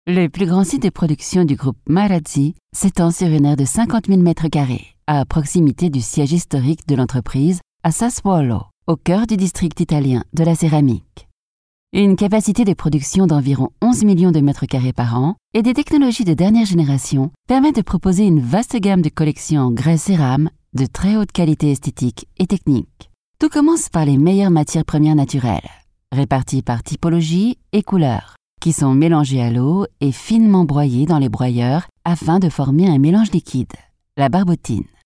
Le plus grand site de production du groupe Marazzi s'étend sur une aire de 50 000 m², à proximité du siège historique de l'entreprise, à Sassuolo, au cœur du district italien de la céramique. Une capacité de production d'environ 11 millions de m² par an et des technologies de dernière génération permettent de proposer une vaste gamme de collections en grès cérame de très haute qualité esthétique et technique. Tout commence par les meilleures matières premières naturelles, réparties par typologie et couleur, qui sont mélangées à l'eau et finement broyées dans les broyeurs afin de former un mélange liquide, la barbotine.